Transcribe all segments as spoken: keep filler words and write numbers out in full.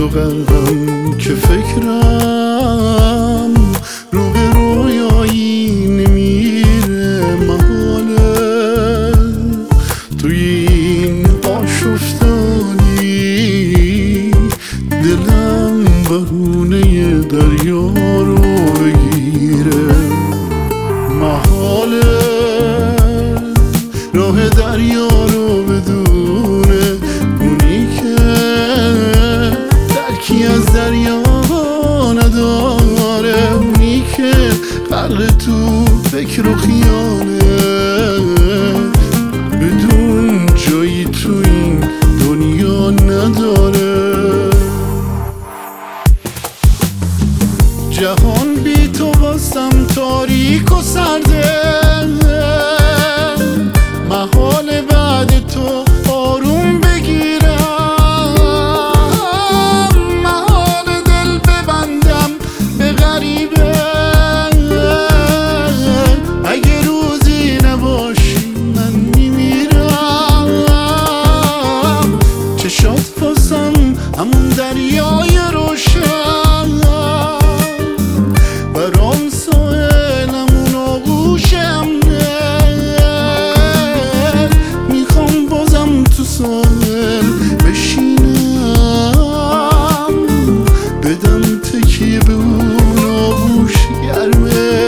تو غرقم که فکرم رو به رویایی نمیره. محاله توی این آشفتانی دلم بهونه دریا رو بگیره. محاله راه دریا رو بدونه اونی که درکی از دریا نداره، اونی که غرق تو فکر و خیاله، بدون جایی تو این دنیا نداره. جهان بی تو واسم تاریک و سرده، محال بعد تو آروم بگیرم، محال دل ببندم به غریبه. اگه روزی نباشی من میمیرم، چشات واسم همون دریای روشن، برام ساحل همون آغوش امنه. میخوام بازم تو ساحل بشینم، بدم تکیه به اون آغوش گرمه.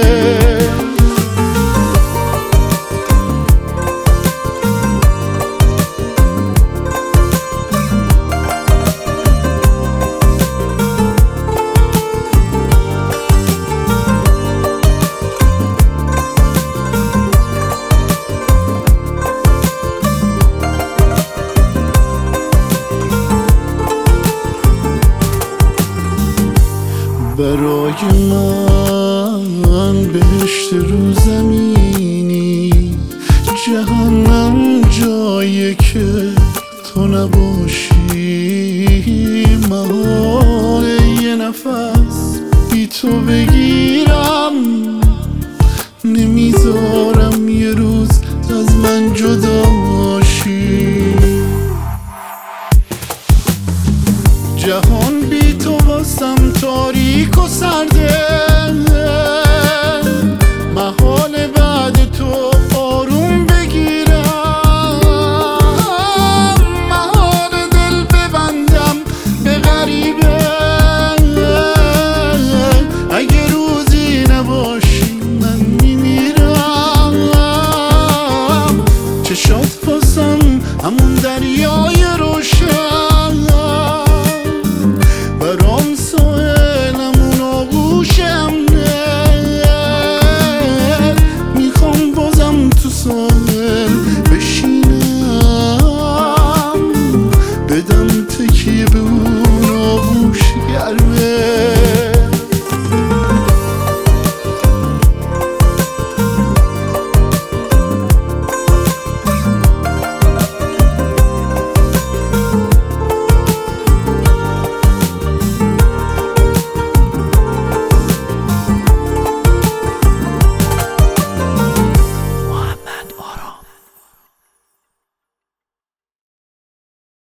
برای من بهشت رو زمینی، جهنم جایی که تو نباشی. محال یه نفس بی تو بگیرم، نمیذارم یه روز از من جدا